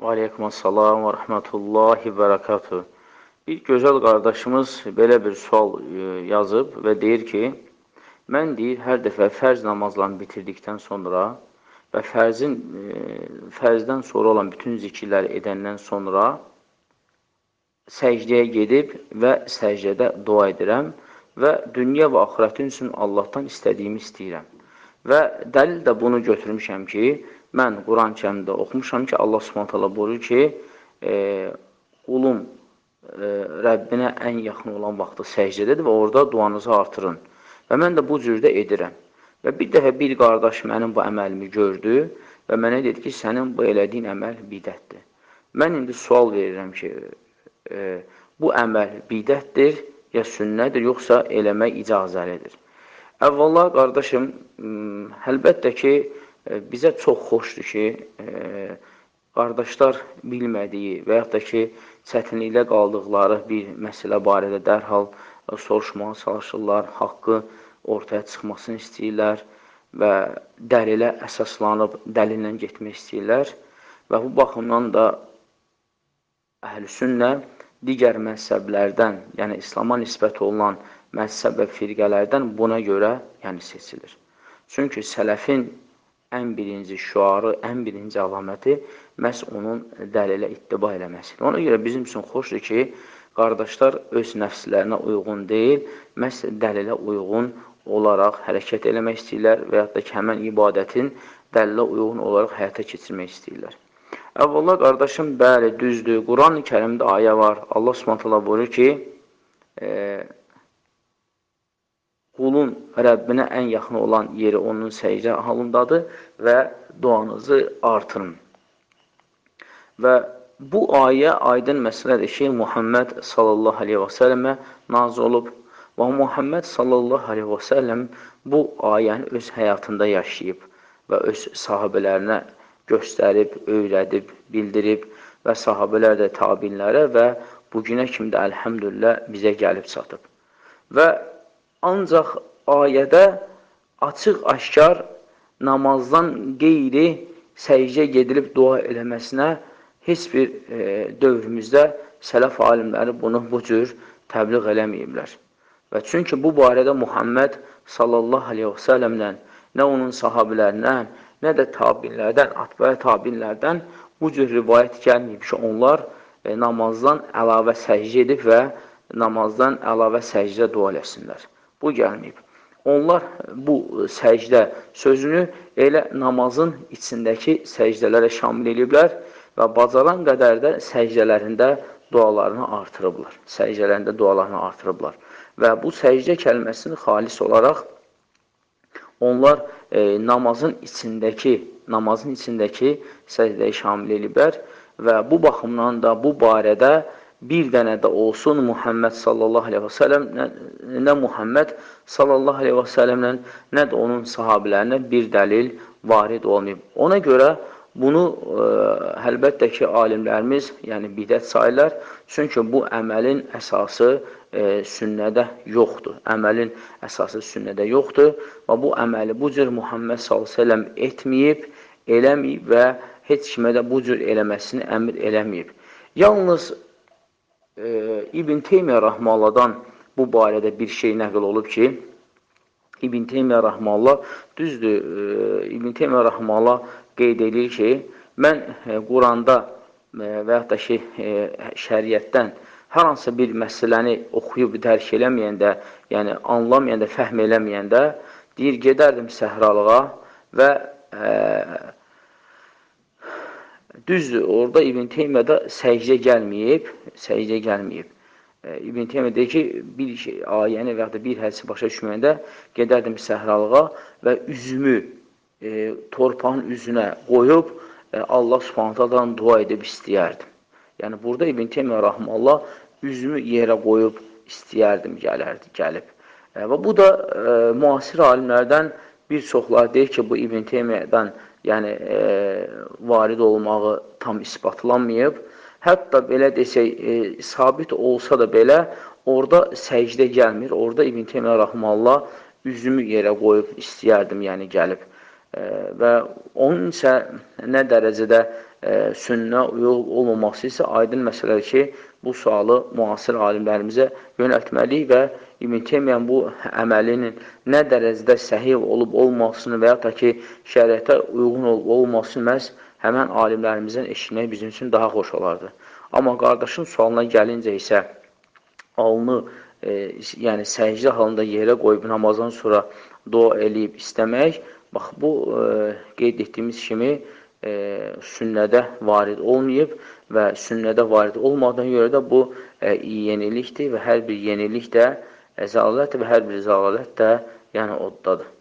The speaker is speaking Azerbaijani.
Aleykümselam və rəhmətullahi və bərəkatuhu. Bir gözəl qardaşımız belə bir sual yazıb və deyir ki, mən deyir, hər dəfə fərz namazlarını bitirdikdən sonra və fərzdən sonra olan bütün zikirləri edəndən sonra səcdəyə gedib və səcdədə dua edirəm və dünya və axirətin üçün Allahdan istədiyimi istəyirəm. Və dəlil də bunu götürmüşəm ki, mən Quran-ı Kərimdə oxumuşam ki, Allah Subhanahu buyurur ki, qulum Rəbbinə ən yaxın olan vaxtı səcdədədir və orada duanızı artırın. Və mən də bu cürdə edirəm. Və bir dəfə bir qardaş mənim bu əməlimi gördü və mənə dedi ki, sənin bu elədiyin əməl bidətdir. Mən indi sual verirəm ki, bu əməl bidətdir, ya sünnədir, yoxsa eləmək icazəlidir. Əvvəla, qardaşım, əlbəttə ki, bizə çox xoşdur ki, qardaşlar bilmədiyi və yaxud da ki, çətinliklə qaldıqları bir məsələ barədə dərhal soruşmağa çalışırlar, haqqı ortaya çıxmasını istəyirlər və dəlilə əsaslanıb dəlillə getmək istəyirlər və bu baxımdan da əhl-i-sünnə digər məzhəblərdən, yəni İslama nisbət olunan məzhəb və firqələrdən buna görə seçilir. Çünki sələfin ən birinci şüarı, ən birinci əlaməti məhz onun dəlilə ittiba eləməsidir. Ona görə bizim üçün xoşdur ki, qardaşlar öz nəfslərinə uyğun deyil, məhz dəlilə uyğun olaraq hərəkət eləmək istəyirlər və yaxud da ki, həmən ibadətin dəlilə uyğun olaraq həyata keçirmək istəyirlər. Əvvəla, qardaşım, bəli, düzdür. Quran-ı Kərimdə ayə var. Allah Subhanahu buyurur ki, qulun Rəbbinə ən yaxın olan yeri onun səcdə halındadır və duanızı artırın. Və bu ayə aydın məsələdir ki, Muhammed sallallahu aleyhi və səlləmə nazil olub və Muhammed sallallahu aleyhi və səlləm bu ayəni öz həyatında yaşayıb və öz sahabələrinə göstərib, öyrədib, bildirib və sahabələr də tabinlərə və bugünə kimi də əlhəmdülillah bizə gəlib çatıb. Və ancaq ayədə açıq-aşkar namazdan qeyri səcdə gedilib dua eləməsinə heç bir dövrümüzdə sələf alimləri bunu bu cür təbliğ eləməyiblər. Və çünki bu barədə Muhammed sallallahu aleyhi və səlləmdən, nə onun sahabilərindən, nə də tabinlərdən, atbəyə tabinlərdən bu cür rivayət gəlməyib ki, onlar namazdan əlavə səcdə edib və namazdan əlavə səcdə dua eləsinlər. Bu gəlməyib. Onlar bu səcdə sözünü elə namazın içindəki səcdələrə şamil ediblər və bacaran qədər də səcdələrində dualarını artırıblar. Səcdələrində dualarını artırıblar. Və bu səcdə kəlməsini xalis olaraq onlar namazın içindəki səcdəyə şamil ediblər və bu baxımdan da bu barədə bir dənə də olsun Muhammed sallallahu aleyhi və səlləm, nə Muhammed sallallahu aleyhi və səlləmlə, nə də onun sahabilərinə bir dəlil varid olmayıb. Ona görə bunu əlbəttə ki, alimlərimiz bidət sayırlar. Çünki bu əməlin əsası sünnədə yoxdur. Əməlin əsası sünnədə yoxdur və bu əməli bu cür Muhammed s.ə.v etməyib, eləməyib və heç kimə də bu cür eləməsini əmr eləməyib. Yalnız İbn Teymiyyə Rəhməllahdan bu barədə bir şey nəql olub ki, İbn Teymiyyə Rəhməllah, düzdür, İbn Teymiyyə Rəhməllah qeyd edir ki, mən Quranda və yaxud da ki, şəriətdən hər hansı bir məsələni oxuyub dərk eləməyəndə, yəni anlamayəndə, fəhm eləməyəndə, deyir, gedərdim səhralığa və düzdür, orada İbn Teymiyyədə səcdə gəlməyib. İbn Teymiyyə deyir ki, bir ayəni və ya da bir hədisi başa düşməyəndə gedərdim səhralığa və üzümü torpağın üzünə qoyub Allah Subhanahu dua edib istəyərdim. Yəni, burada İbn Teymiyyə Rəhməllah üzümü yerə qoyub istəyərdim gəlib. Və bu da müasir alimlərdən bir çoxları deyir ki, bu İbn Teymiyyədən varid olmağı tam isbatlanmayıb. Hətta belə desək, sabit olsa da belə, orada səcdə gəlmir. Orada İbn Teymiyyə Rəhməllah üzümü yerə qoyub istəyərdim, yəni gəlib. Və onun isə nə dərəcədə sünnə uyğun olmaması isə aydın məsələdir ki, bu sualı müasir alimlərimizə yönəltməliyik və İbn Teymiyyanın bu əməlinin nə dərəcədə səhih olub olmasını və ya da ki, şəriətə uyğun olub olmasını məhz həmən alimlərimizdən eşitmək bizim üçün daha xoş olardı. Amma qardaşın sualına gəlincə isə alnı, yəni səcdə halında yerə qoyub namazdan sonra dua eləyib istəmək, bax, bu qeyd etdiyimiz kimi sünnədə varid olmayıb və sünnədə varid olmadığına görə də bu yenilikdir və hər bir yenilik də zəlalətdir və hər bir zəlalət də yəni oddadır.